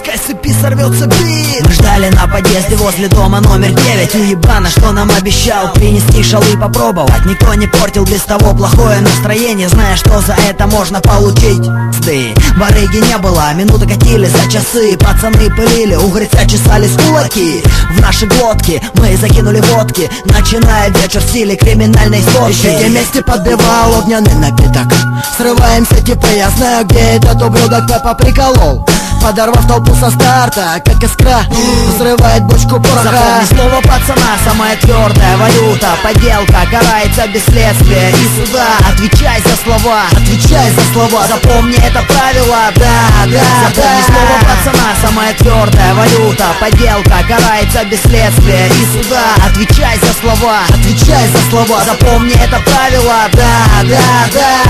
пускай с цепи сорвется бит. Мы ждали на подъезде возле дома номер 9. Уебана, что нам обещал принести шалы попробовать. Никто не портил без того плохое настроение, зная, что за это можно получить. Сды, барыги не было, минуты катили за часы. Пацаны пылили, у гриця чесались кулаки. В наши глотки мы закинули водки, начиная вечер в стиле криминальной сходки. Ищите вместе подбивал огненный напиток. Срываемся типа, я знаю, где этот ублюдок Пеппа приколол. Подорвав толпу со старта, как искра взрывает бочку пороха. Запомни слово пацана, самая твердая валюта. Подделка карается без следствия и суда. Отвечай за слова, отвечай за слова. Запомни это правило, да. Запомни слово пацана, самая твердая валюта. Подделка карается без следствия и суда. Отвечай за слова, отвечай за слова. Запомни это правило, да.